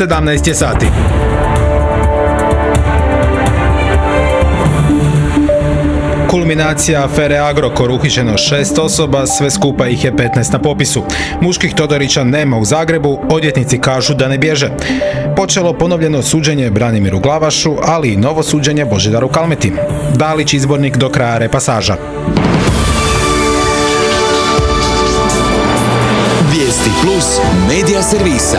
17 je sati. Kulminacija afere Agrokor, uhićeno 6 osoba, sve skupa ih je 15 na popisu. Muških Todorića nema u Zagrebu, odvjetnici kažu da ne bježe. Počelo ponovljeno suđenje Branimiru Glavašu, ali i novo suđenje Božidaru Kalmeti. Dalić izbornik do kraja repasaža. Vijesti Plus medija servisa.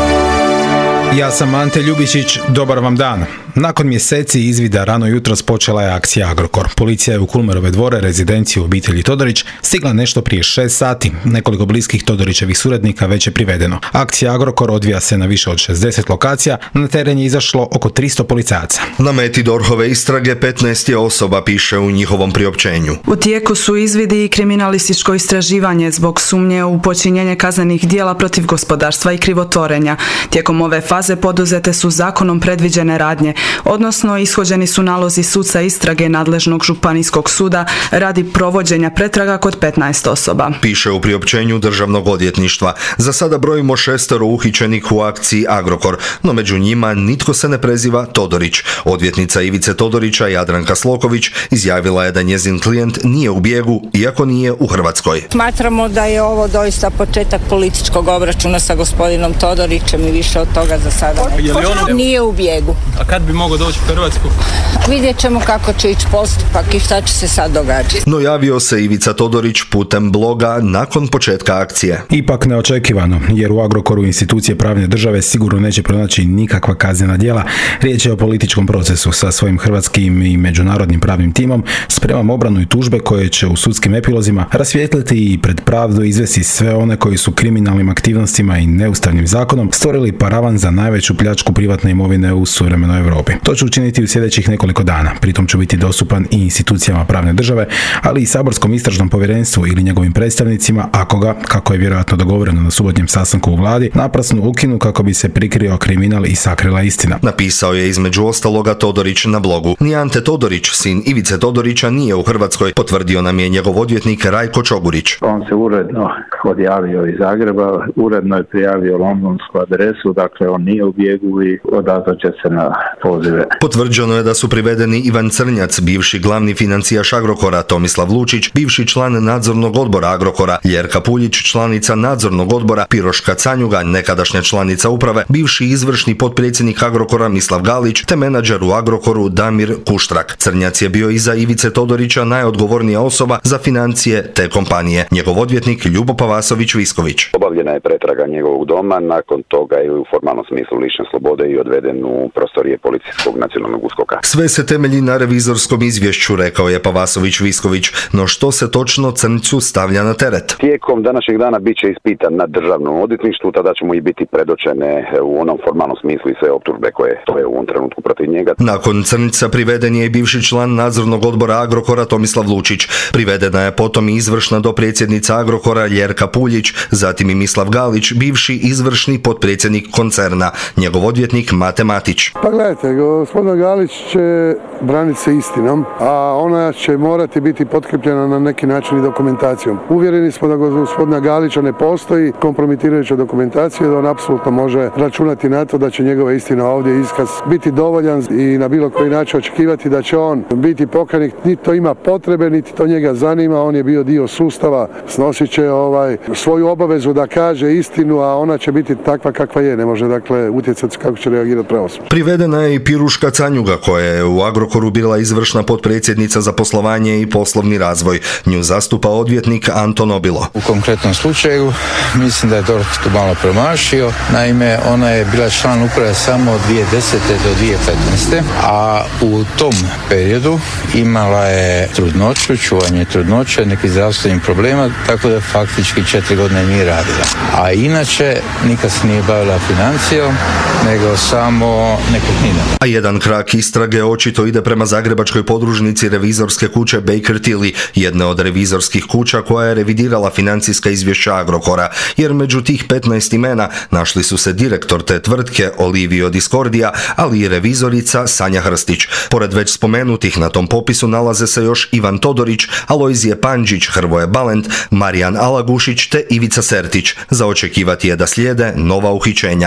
Ja sam Ante Ljubičić, dobar vam dan. Nakon mjeseci izvida rano jutros počela je akcija Agrokor. Policija je u Kulmerove dvore, rezidenciju obitelji Todorić, stigla nešto prije 6 sati. Nekoliko bliskih Todorićevih suradnika već je privedeno. Akcija Agrokor odvija se na više od 60 lokacija, na teren je izašlo oko 300 policajaca. Na meti DORH-ove istrage 15 je osoba, piše u njihovom priopćenju. U tijeku su izvidi i kriminalističko istraživanje zbog sumnje u počinjenje kaznenih djela protiv gospodarstva i krivotvorenja. Tijekom ove faze poduzete su zakonom predviđene radnje, odnosno ishođeni su nalozi suca istrage nadležnog županijskog suda radi provođenja pretraga kod 15 osoba. Piše u priopćenju Državnog odvjetništva. Za sada brojimo 6 uhićenih u akciji Agrokor, no među njima nitko se ne preziva Todorić. Odvjetnica Ivice Todorića, Jadranka Sloković, izjavila je da njezin klijent nije u bijegu, iako nije u Hrvatskoj. Smatramo da je ovo doista početak političkog obračuna sa gospodinom Todorićem i više od toga za sada. Nije u bijegu. A kad bi mogao doći u Hrvatsku? Vidjet ćemo kako će ići postupak i šta će se sad događati. No javio se Ivica Todorić putem bloga nakon početka akcije. Ipak neočekivano, jer u Agrokoru institucije pravne države sigurno neće pronaći nikakva kaznena djela. Riječ je o političkom procesu. Sa svojim hrvatskim i međunarodnim pravnim timom spremam obranu i tužbe koje će u sudskim epilozima rasvijetliti i pred pravdu izvesti sve one koji su kriminalnim aktivnostima i neustavnim zakonom stvorili paravan za najveću pljačku privatne imovine u suvremenoj Europi. To ću učiniti u sljedećih nekoliko dana. Pritom ću biti dostupan i institucijama pravne države, ali i saborskom istražnom povjerenstvu ili njegovim predstavnicima, ako ga, kako je vjerojatno dogovoreno na subotnjem sastanku u vladi, naprasno ukinu kako bi se prikrio kriminal i sakrila istina. Napisao je između ostaloga Todorić na blogu. Ni Ante Todorić, sin Ivice Todorića, nije u Hrvatskoj, potvrdio nam je njegov odvjetnik Rajko Čogurić. On se uredno odjavio iz Zagreba, uredno je prijavio londonsku adresu, dakle on nije u bijegu i odazvaće se na pozive. Potvrđeno je da su privedeni Ivan Crnjac, bivši glavni financijaš Agrokora, Tomislav Lučić, bivši član nadzornog odbora Agrokora, Ljerka Puljić, članica nadzornog odbora, Piroška Canjuga, nekadašnja članica uprave, bivši izvršni potpredsjednik Agrokora Mislav Galić, te menadžer u Agrokoru Damir Kuštrak. Crnjac je bio iza Ivice Todorića najodgovornija osoba za financije te kompanije. Njegov odvjetnik Ljubo Pavasović-Visković. Obavljena je pretraga njegovog doma, nakon toga je u formalnom smislu lišne slobode i odveden u prostorije policijskog nacionalnog USKOK-a. Sve se temelji na revizorskom izvješću, rekao je Pavasović-Visković, no što se točno Crncu stavlja na teret? Tijekom današnjeg dana bit će ispitan na državnom odvjetništvu, tada će mu i biti predočene u onom formalnom smislu i sve optužbe koje stoje u ovom trenutku protiv njega. Nakon Crnca priveden je i bivši član nadzornog odbora Agrokora Tomislav Lučić. Privedena je potom i izvršna dopredsjednica Agrokora Ljerka Puljić, zatim i Mislav Galić, bivši izvršni potpredsjednik koncerna, njegov odvjetnik Mate Matić. Pa gledajte, gospodin Galić će braniti se istinom, a ona će morati biti potkrepljena na neki način i dokumentacijom. Uvjereni smo da gospodina Galića ne postoji kompromitirajuća dokumentacija, da on apsolutno može računati na to da će njegova istina ovdje iskaz biti dovoljan i na bilo koji način očekivati da će on biti pokajnik. Niti to ima potrebe, niti to njega zanima, on je bio dio sustava, snosit će svoju obavezu da kaže istinu, a ona će biti takva kakva je, ne može dakle utjecati kako će reagirati pravosuđe. Privedena je i Piruška Canjuga, koja je u Agrokoru bila izvršna potpredsjednica za poslovanje i poslovni razvoj. Nju zastupa odvjetnik Anton Obilo. U konkretnom slučaju mislim da je DORH tu malo promašio. Naime, ona je bila član uprave samo od 2010. do 2015. a u tom periodu imala je trudnoću, čuvanje trudnoće, neki zdravstvenih problema, tako da faktički 4 godine nije radila. A inače nikad se nije bavila financijom, nego samo nekretninama. A jedan krak istrage očito ide prema zagrebačkoj podružnici revizorske kuće Baker Tilly, jedne od revizorskih kuća koja je revidirala financijska izvješća Agrokora, jer među tih 15 imena našli su se direktor te tvrtke Olivio Discordia, ali i revizorica Sanja Hrstić. Pored već spomenutih na tom popisu nalaze se još Ivan Todorić, Alojzije Pandžić, Hrvoje Balent, Marijan Alagušić te Ivica Sertić. Za očekivati je da slijede nova uhićenja. Za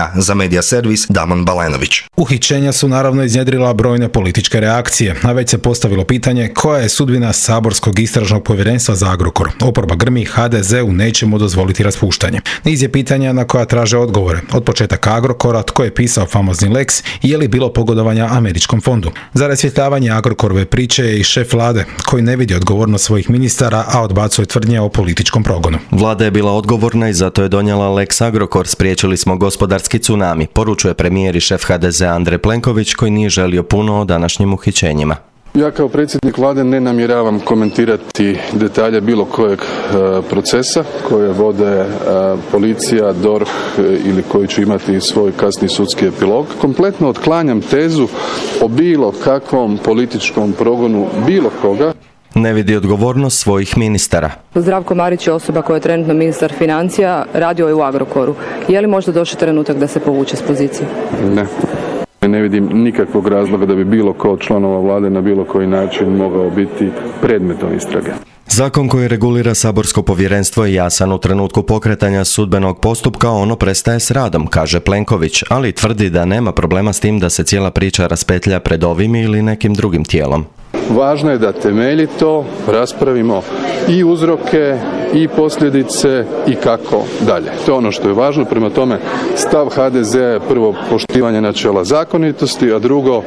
Media Servis Damon Balenović. Uhićenja su naravno iznjedrila brojne političke reakcije, a već se postavilo pitanje koja je sudbina saborskog istražnog povjerenstva za Agrokor. Oporba grmi, HDZ-u nećemo dozvoliti raspuštanje. Niz je pitanja na koja traže odgovore. Od početaka Agrokora, tko je pisao famozni Lex i je li bilo pogodovanja američkom fondu. Za rasvjetljavanje Agrokorove priče je i šef vlade, koji ne vidi odgovornost svojih ministara, a odbacuje tvrdnje o političkom progonu. Vlada je bila odgovorna i zato je donijela Lex Agrokor, spriječili smo gospodarski tsunami, poručuje premijer i šef HDZ Andrej Plenković, koji nije želio puno o današnjim uhićenjima. Ja kao predsjednik vlade ne namjeravam komentirati detalje bilo kojeg procesa koje vode policija, DORH ili koji će imati svoj kasni sudski epilog. Kompletno otklanjam tezu o bilo kakvom političkom progonu bilo koga. Ne vidi odgovornost svojih ministara. Zdravko Marić je osoba koja je trenutno ministar financija, radio je u Agrokoru. Je li možda došao trenutak da se povuče s pozicije? Ne. Ne vidim nikakvog razloga da bi bilo ko od članova vlade na bilo koji način mogao biti predmetom istrage. Zakon koji regulira saborsko povjerenstvo je jasan. U trenutku pokretanja sudbenog postupka ono prestaje s radom, kaže Plenković, ali tvrdi da nema problema s tim da se cijela priča raspetlja pred ovim ili nekim drugim tijelom. Važno je da temeljito raspravimo i uzroke i posljedice i kako dalje. To je ono što je važno. Prema tome, stav HDZ-a je prvo poštivanje načela zakonitosti, a drugo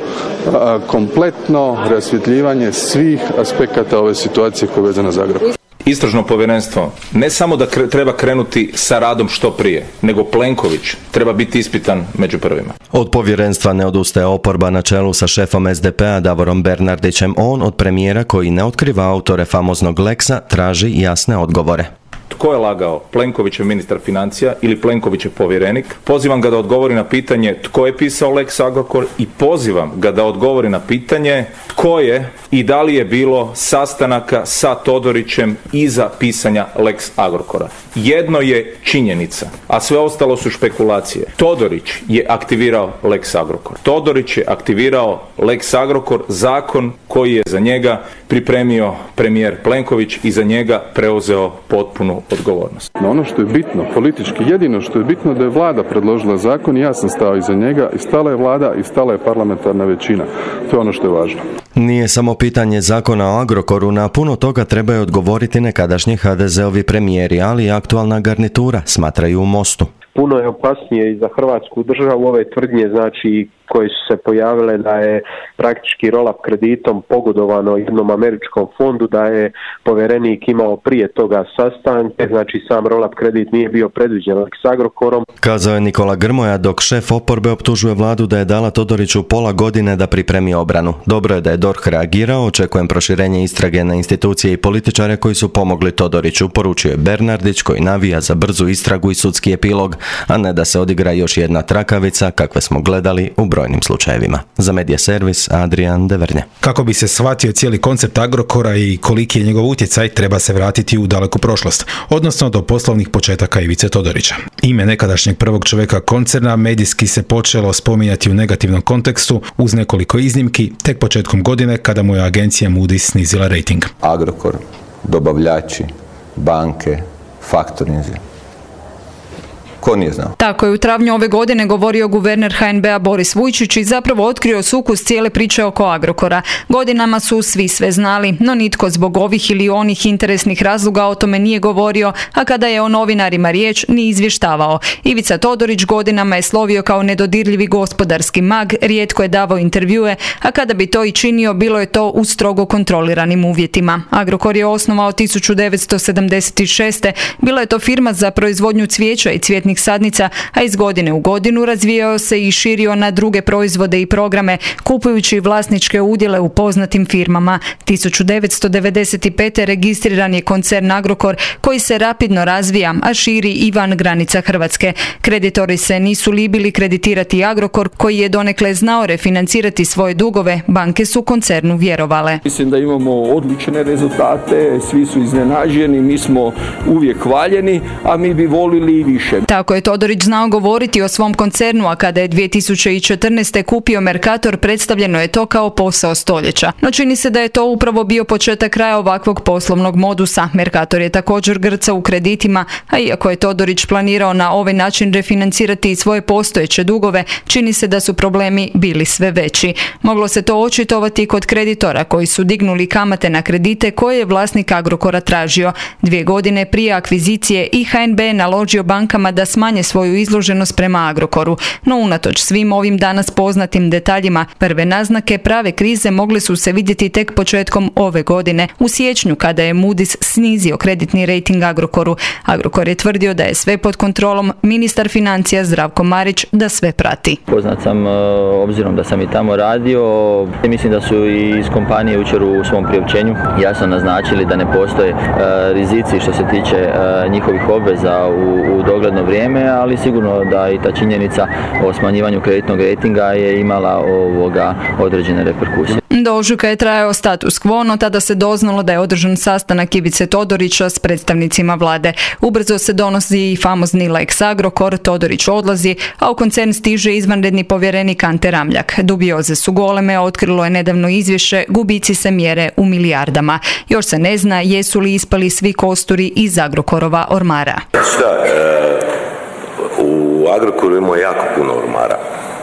kompletno rasvjetljivanje svih aspekata ove situacije koja je vezana za Agrokor. Istražno povjerenstvo ne samo da treba krenuti sa radom što prije, nego Plenković treba biti ispitan među prvima. Od povjerenstva ne odustaje oporba na čelu sa šefom SDP-a Davorom Bernardićem. On od premijera, koji ne otkriva autore famoznog Lexa, traži jasne odgovore. Tko je lagao? Plenkovićev ministar financija ili Plenkovićev povjerenik? Pozivam ga da odgovori na pitanje tko je pisao Lex Agrokor i pozivam ga da odgovori na pitanje tko je i da li je bilo sastanaka sa Todorićem iza pisanja Lex Agrokora. Jedno je činjenica, a sve ostalo su špekulacije. Todorić je aktivirao Lex Agrokor. Todorić je aktivirao Lex Agrokor, zakon koji je za njega pripremio premijer Plenković i za njega preuzeo potpunu odgovornost. Ono što je bitno, politički, jedino što je bitno da je vlada predložila zakon i ja sam stao iza njega i stala je vlada i stala je parlamentarna većina. To je ono što je važno. Nije samo pitanje zakona o Agrokoru, na puno toga trebaju odgovoriti nekadašnji HDZ-ovi premijeri, ali i aktualna garnitura, smatraju u Mostu. Puno je opasnije i za Hrvatsku državu ove tvrdnje, znači koje su se pojavile da je praktički roll-up kreditom pogodovano jednom američkom fondu, da je povjerenik imao prije toga sastanke, znači sam roll-up kredit nije bio predviđen s Agrokorom. Kazao je Nikola Grmoja, dok šef oporbe optužuje vladu da je dala Todoriću pola godine da pripremi obranu. Dobro je da je DORH reagirao, očekujem proširenje istrage na institucije i političare koji su pomogli Todoriću, poručio je Bernardić, koji navija za brzu istragu i sudski epilog, a ne da se odigra još jedna trakavica kakve smo gledali u brojnim slučajevima. Za Media Servis, Adrian Devernje. Kako bi se shvatio cijeli koncept Agrokora i koliki je njegov utjecaj, treba se vratiti u daleku prošlost, odnosno do poslovnih početaka Ivice Todorića. Ime nekadašnjeg prvog čovjeka koncerna medijski se počelo spominjati u negativnom kontekstu uz nekoliko iznimki, tek početkom godine kada mu je agencija Moody's snizila rejting. Agrokor, dobavljači, banke, faktorinzi. Ko nije znao? Tako je u travnju ove godine govorio guverner HNB-a Boris Vujčić i zapravo otkrio sukus cijele priče oko Agrokora. Godinama su svi sve znali, no nitko zbog ovih ili onih interesnih razloga o tome nije govorio, a kada je o novinarima riječ, ni izvještavao. Ivica Todorić godinama je slovio kao nedodirljivi gospodarski mag, rijetko je davao intervjue, a kada bi to i činio, bilo je to u strogo kontroliranim uvjetima. Agrokor je osnovao 1976. Bila je to firma za proizvodnju cvijeća i cvjetnih sadnica, a iz godine u godinu razvijao se i širio na druge proizvode i programe, kupujući vlasničke udjele u poznatim firmama. 1995. registriran je koncern Agrokor, koji se rapidno razvija, a širi i van granica Hrvatske. Kreditori se nisu libili kreditirati Agrokor, koji je donekle znao refinancirati svoje dugove. Banke su koncernu vjerovale. Mislim da imamo odlične rezultate, svi su iznenađeni, mi smo uvijek hvaljeni, a mi bi volili i više. Kako je Todorić znao govoriti o svom koncernu, a kada je 2014. kupio Mercator, predstavljeno je to kao posao stoljeća. No čini se da je to upravo bio početak kraja ovakvog poslovnog modusa. Mercator je također grcao u kreditima, a iako je Todorić planirao na ovaj način refinancirati i svoje postojeće dugove, čini se da su problemi bili sve veći. Moglo se to očitovati kod kreditora koji su dignuli kamate na kredite koje je vlasnik Agrokora tražio. 2 godine prije akvizicije i HNB je naložio bankama da smanje svoju izloženost prema Agrokoru. No unatoč svim ovim danas poznatim detaljima, prve naznake prave krize mogle su se vidjeti tek početkom ove godine, u siječnju kada je Moody's snizio kreditni rejting Agrokoru. Agrokor je tvrdio da je sve pod kontrolom, ministar financija Zdravko Marić da sve prati. Poznat sam, obzirom da sam i tamo radio, mislim da su i iz kompanije jučer u svom priopćenju jasno naznačili da ne postoje rizici što se tiče njihovih obveza u dogledno vrijeme, ali sigurno da i ta činjenica o smanjivanju kreditnog rejtinga je imala određene reperkusije. Do ožujka je trajao status quo, no tada se doznalo da je održan sastanak Ivice Todorića s predstavnicima vlade. Ubrzo se donosi i famozni Lex Agrokor, Todorić odlazi, a u koncern stiže izvanredni povjerenik Ante Ramljak. Dubioze su goleme, otkrilo je nedavno izvješće, gubici se mjere u milijardama. Još se ne zna jesu li ispali svi kosturi iz Agrokorova ormara. U Agrokoru ima jako puno ormara.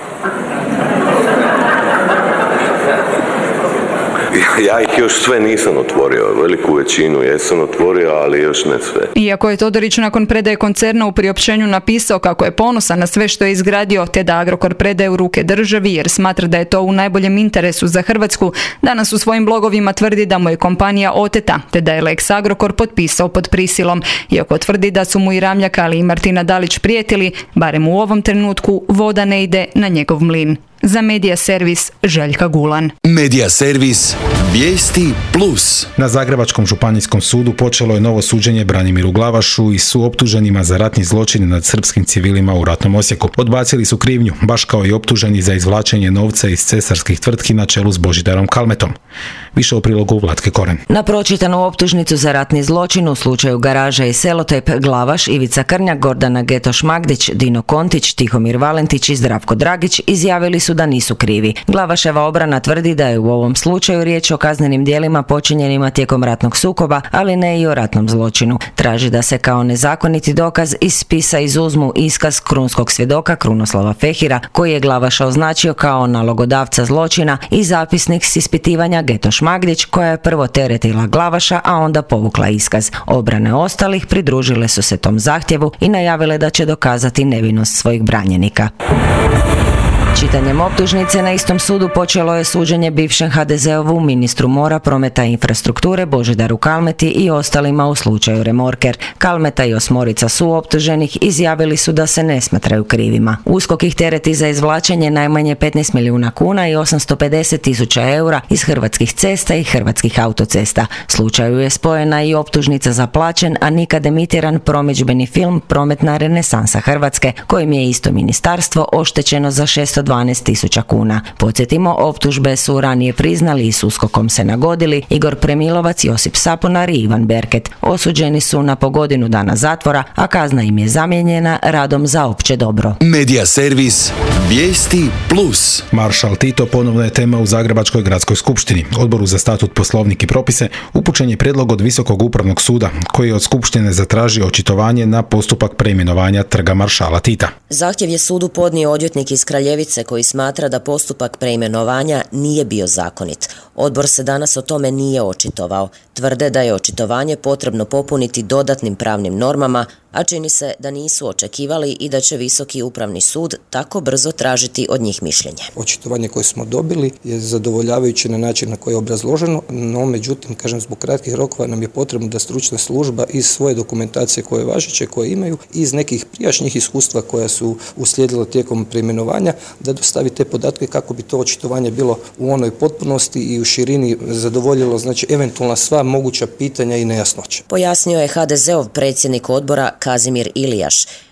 Ja ih još sve nisam otvorio, veliku većinu jesam otvorio, ali još ne sve. Iako je Todorić nakon predaje koncerna u priopćenju napisao kako je ponosan na sve što je izgradio, te da Agrokor predaje u ruke državi jer smatra da je to u najboljem interesu za Hrvatsku, danas u svojim blogovima tvrdi da mu je kompanija oteta, te da je Lex Agrokor potpisao pod prisilom. Iako tvrdi da su mu i Ramljak, ali i Martina Dalić prijetili, barem u ovom trenutku voda ne ide na njegov mlin. Za Medija servis Željka Gulan. Medija servis Vijesti Plus. Na Zagrebačkom županijskom sudu počelo je novo suđenje Branimiru Glavašu i suoptuženima za ratni zločin nad srpskim civilima u ratnom Osijeku. Odbacili su krivnju, baš kao i optuženi za izvlačenje novca iz cesarskih tvrtki na čelu s Božidarom Kalmetom. Više o prilogu Vlatke Koren. Na pročitanu optužnicu za ratni zločin u slučaju Garaža i Selotejp Glavaš, Ivica Krnjak, Gordana Getoš-Magdić, Dino Kontić, Tihomir Valentić i Zdravko Dragić izjavili su da nisu krivi. Glavaševa obrana tvrdi da je u ovom slučaju riječ o kaznenim djelima počinjenima tijekom ratnog sukoba, ali ne i o ratnom zločinu. Traži da se kao nezakoniti dokaz iz spisa izuzmu iskaz krunskog svjedoka Krunoslava Fehira, koji je Glavaša označio kao nalogodavca zločina, i zapisnik s ispitivanja Getoš-Magdić, koja je prvo teretila Glavaša, a onda povukla iskaz. Obrane ostalih pridružile su se tom zahtjevu i najavile da će dokazati nevinost svojih branjenika. Čitanjem optužnice na istom sudu počelo je suđenje bivšem HDZ-ovu ministru mora, prometa i infrastrukture Božidaru Kalmeti i ostalima u slučaju Remorker. Kalmeta i 8 suoptuženih izjavili su da se ne smatraju krivima. USKOK ih tereti za izvlačenje najmanje 15 milijuna kuna i 850.000 eura iz Hrvatskih cesta i Hrvatskih autocesta. Slučaju je spojena i optužnica za plaćen, a nikad emitiran promidžbeni film Prometna renesansa Hrvatske, kojim je isto ministarstvo oštećeno za 612.000 kuna. Podsjetimo, optužbe su ranije priznali i s USKOK-om se nagodili Igor Premilovac, Josip Sapunar i Ivan Berket. Osuđeni su na po godinu dana zatvora, a kazna im je zamijenjena radom za opće dobro. Medija servis Vijesti Plus. Maršal Tito ponovno je tema u Zagrebačkoj gradskoj skupštini. Odboru za statut, poslovnik i propise upućen je prijedlog od Visokog upravnog suda, koji je od skupštine zatražio očitovanje na postupak preimenovanja trga Maršala Tita. Zahtjev je sudu podnio odvjetnik iz Kraljevice koji smatra da postupak preimenovanja nije bio zakonit. Odbor se danas o tome nije očitovao. Tvrde da je očitovanje potrebno popuniti dodatnim pravnim normama, a čini se da nisu očekivali i da će Visoki upravni sud tako brzo tražiti od njih mišljenje. Očitovanje koje smo dobili je zadovoljavajuće na način na koji je obrazloženo, no međutim, kažem, zbog kratkih rokova nam je potrebno da stručna služba iz svoje dokumentacije koje važeće, koje imaju, iz nekih prijašnjih iskustva koja su uslijedila tijekom preimenovanja, da dostavi te podatke kako bi to očitovanje bilo u onoj potpunosti i u širini zadovoljilo, znači, eventualna sva moguća pitanja i nejasnoće. Pojasnio je HDZ-ov predsjednik odbora Kazimir Ilijaš.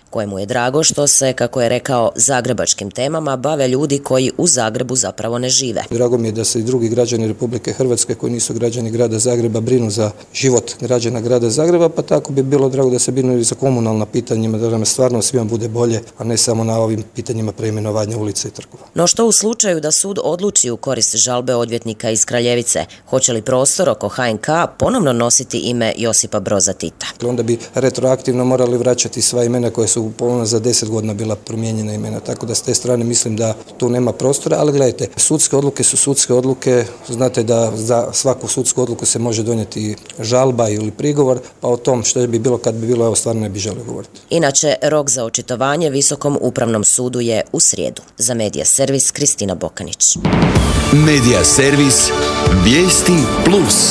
kojemu je drago što se, kako je rekao, zagrebačkim temama bave ljudi koji u Zagrebu zapravo ne žive. Drago mi je da se i drugi građani Republike Hrvatske koji nisu građani grada Zagreba brinu za život građana grada Zagreba, pa tako bi bilo drago da se brinu i za komunalna pitanjima, da nam stvarno svima bude bolje, a ne samo na ovim pitanjima preimenovanja ulica i trgova. No što u slučaju da sud odluči u korist žalbe odvjetnika iz Kraljevice? Hoće li prostor oko HNK ponovno nositi ime Josipa Broza Tita? Onda bi retroaktivno morali vraćati sva imena koja su ponovno za 10 godina bila promijenjena imena, tako da s te strane mislim da tu nema prostora, ali gledajte, sudske odluke su sudske odluke, znate da za svaku sudsku odluku se može donijeti žalba ili prigovor, pa o tom što bi bilo kad bi bilo, evo stvarno ne bi želio govoriti. Inače, rok za očitovanje Visokom upravnom sudu je u srijedu. Za Medija servis Kristina Bokanić. Medija servis Vijesti Plus.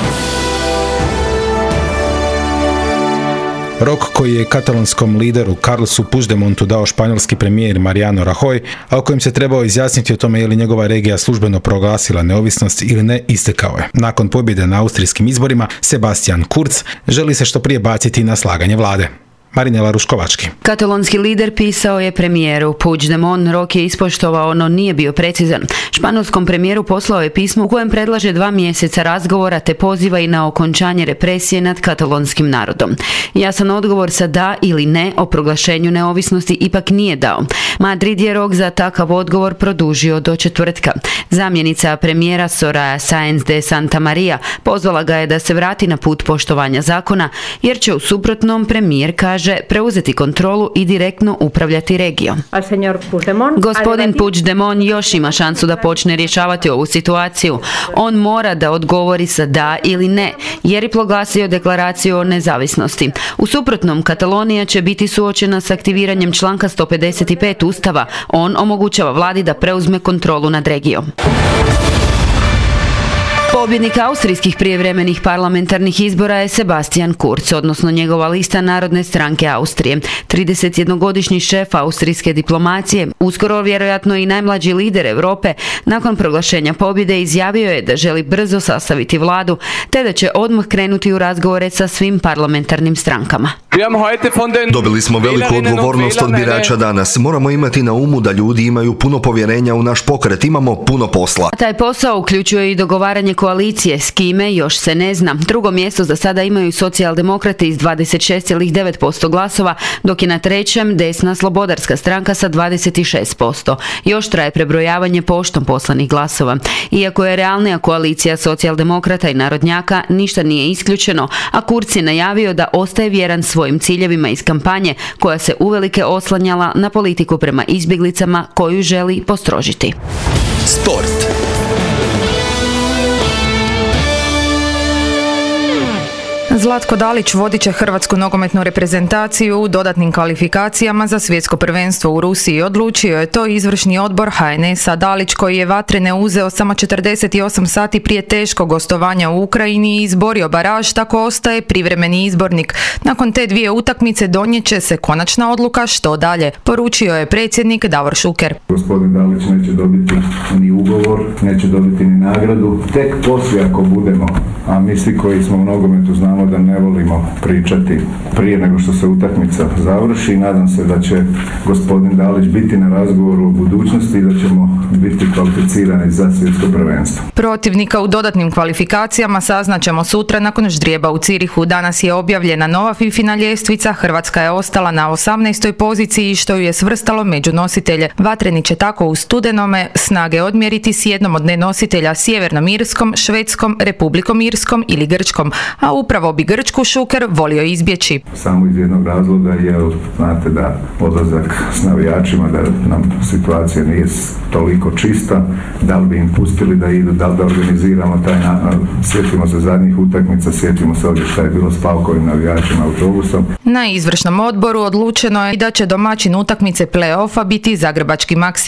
Rok koji je katalonskom lideru Carlesu Puigdemontu dao španjolski premijer Mariano Rajoy, a o kojem se trebao izjasniti o tome je li njegova regija službeno proglasila neovisnost ili ne, istekao je. Nakon pobjede na austrijskim izborima, Sebastian Kurz želi se što prije baciti na slaganje vlade. Marinela Ruškovački. Katalonski lider pisao je premijeru. Puigdemont rok je ispoštovao, no nije bio precizan. Španjolskom premijeru poslao je pismo u kojem predlaže 2 mjeseca razgovora te poziva i na okončanje represije nad katalonskim narodom. Jasan odgovor sa da ili ne o proglašenju neovisnosti ipak nije dao. Madrid je rok za takav odgovor produžio do četvrtka. Zamjenica premijera Soraya Sáenz de Santamaría pozvala ga je da se vrati na put poštovanja zakona, jer će u suprotnom, premijer kaže, preuzeti kontrolu i direktno upravljati regijom. Gospodin Puigdemont još ima šansu da počne rješavati ovu situaciju. On mora da odgovori sa da ili ne, jer je proglasio deklaraciju o nezavisnosti. U suprotnom, Katalonija će biti suočena s aktiviranjem članka 155 Ustava. On omogućava vladi da preuzme kontrolu nad regijom. Pobjednik austrijskih prijevremenih parlamentarnih izbora je Sebastian Kurz, odnosno njegova lista Narodne stranke Austrije. 31-godišnji šef austrijske diplomacije, uskoro vjerojatno i najmlađi lider Europe, nakon proglašenja pobjede izjavio je da želi brzo sastaviti vladu, te da će odmah krenuti u razgovore sa svim parlamentarnim strankama. Dobili smo veliku odgovornost od birača danas. Moramo imati na umu da ljudi imaju puno povjerenja u naš pokret. Imamo puno posla. Taj posao uključuje i dogovaranje koalicije, s kime još se ne zna. Drugo mjesto za sada imaju socijaldemokrati iz 26,9% glasova, dok je na trećem desna slobodarska stranka sa 26%. Još traje prebrojavanje poštom poslanih glasova. Iako je realnija koalicija socijaldemokrata i narodnjaka, ništa nije isključeno, a Kurz je najavio da ostaje vjeran svojim ciljevima iz kampanje, koja se uvelike oslanjala na politiku prema izbjeglicama koju želi postrožiti. Sport. Zlatko Dalić vodit će hrvatsku nogometnu reprezentaciju u dodatnim kvalifikacijama za svjetsko prvenstvo u Rusiji. Odlučio je to izvršni odbor HNS-a. Dalić, koji je Vatrene uzeo samo 48 sati prije teškog gostovanja u Ukrajini i izborio baraž, tako ostaje privremeni izbornik. Nakon te 2 utakmice donijet će se konačna odluka što dalje, poručio je predsjednik Davor Šuker. Gospodin Dalić neće dobiti ni ugovor, neće dobiti ni nagradu. Tek poslije, ako budemo, a mi svi koji smo u nogometu znamo da ne volimo pričati prije nego što se utakmica završi. Nadam se da će gospodin Dalić biti na razgovoru o budućnosti i da ćemo biti kvalificirani za svjetsko prvenstvo. Protivnika u dodatnim kvalifikacijama saznaćemo sutra nakon ždrijeba u Cirihu. Danas je objavljena nova FIFA ljestvica. Hrvatska je ostala na 18. poziciji, što ju je svrstalo među nositelje. Vatreni će tako u studenome snage odmjeriti s jednom od nenositelja Sjevernom Irskom, Švedskom, Republikom Irskom ili Grčkom, a upravo bi Grčku Šuker volio izbjeći. Samo iz jednog razloga, jer znate da odlazak s navijačima, da nam situacija nije toliko čista, da li bi im pustili da idu, da li da organiziramo taj sjetimo se zadnjih utakmica, sjetimo se ovdje šta je bilo s Paukovim navijačima autobusom. Na izvršnom odboru odlučeno je da će domaćin utakmice play-offa biti zagrebački Maksimir.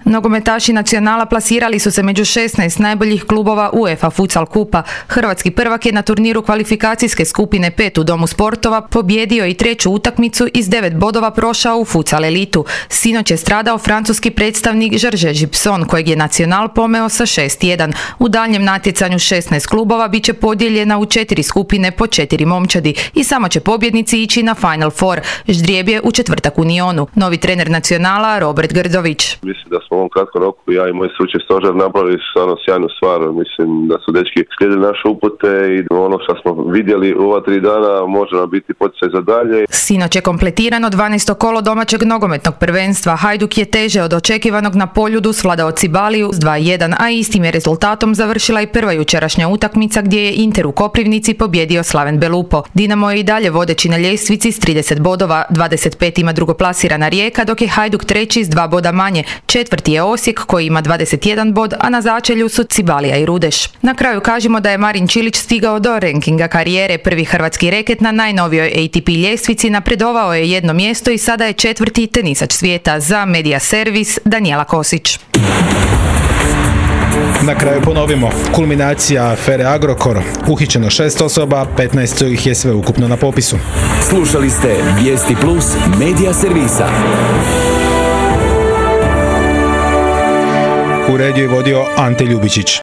Nogometaši Nacionala plasirali su se među 16 najboljih klubova UEFA Futsal Kupa. Hrvatski prvak je na turniru kvalifikacijske skupine 5 u Domu sportova pobjedio i treću utakmicu i s 9 bodova prošao u Futsal elitu. Sinoć je stradao francuski predstavnik Georges Gibson, kojeg je Nacional pomeo sa 6-1. U daljnjem natjecanju 16 klubova bit će podijeljena u 4 skupine po 4 momčadi i samo će pobjednici ići na Final Four. Ždrijeb je u četvrtak u Nionu. Novi trener Nacionala Robert Grdović. Mislim da smo u ovom kratkom roku, ja i moj stručni stožer, napravili stvarno sjajnu stvar. Mislim da su dečki slijedili naše upute i ono što smo vidjeli u ova 3 dana može nam biti poticaj za dalje. Sinoć je kompletirano 12. kolo domaćeg nogometnog prvenstva. Hajduk je teže od očekivanog na Poljudu svladao Cibaliju s 2-1, a istim je rezultatom završila i prva jučerašnja utakmica gdje je Inter u Koprivnici pobjedio Slaven Belupo. Dinamo je i dalje vodeći na ljestvici s 30 bodova, 25 ima drugoplasirana Rijeka, dok je Hajduk treći s 2 boda manje. Četvrti je Osijek koji ima 21 bod, a na začelju su Cibalija i Rudeš. Na kraju kažemo da je Marin Čilić stigao do rankinga karijere. Prvi hrvatski reket na najnovijoj ATP ljestvici napredovao je jedno mjesto i sada je 4. tenisač svijeta. Za Media Servis Danijela Kosić. Na kraju ponovimo, kulminacija afere Agrokor, uhićeno 6 osoba, 15 ih je sve ukupno na popisu. Slušali ste Vijesti Plus Media Servisa. Uredio i vodio Ante Ljubičić.